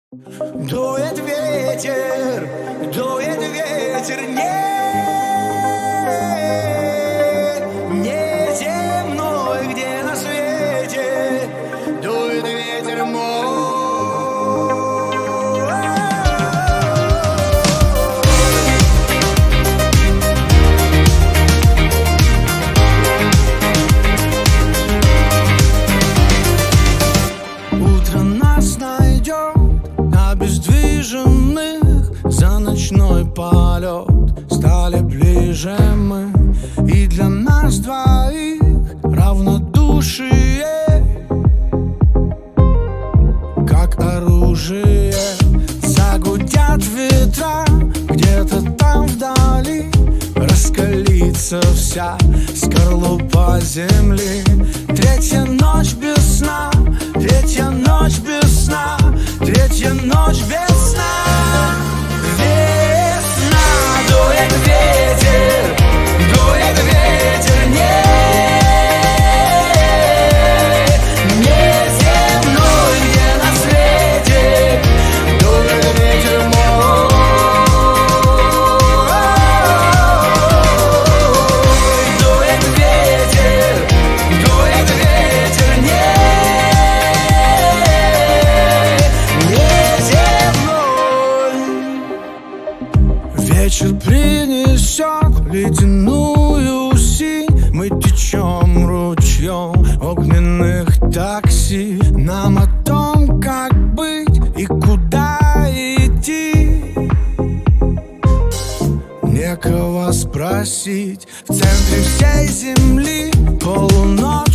Дует ветер, не земной, где на свете. Дует ветер мой. Утро нас найдет обездвиженных, за ночной полет стали ближе мы. И для нас двоих равнодушие, как оружие. Загудят ветра где-то там вдали, раскалится вся скорлупа земли. Третья ночь без сна, третья ночь без сна, третья ночь без сна. Весна, дует ветер, не земной, где на свете. Дует ветер мой. Дует ветер, вечер принесет ледяную синь. Мы течем ручьем огненных такси. Нам о том, как быть и куда идти, некого спросить. В центре всей земли полуночь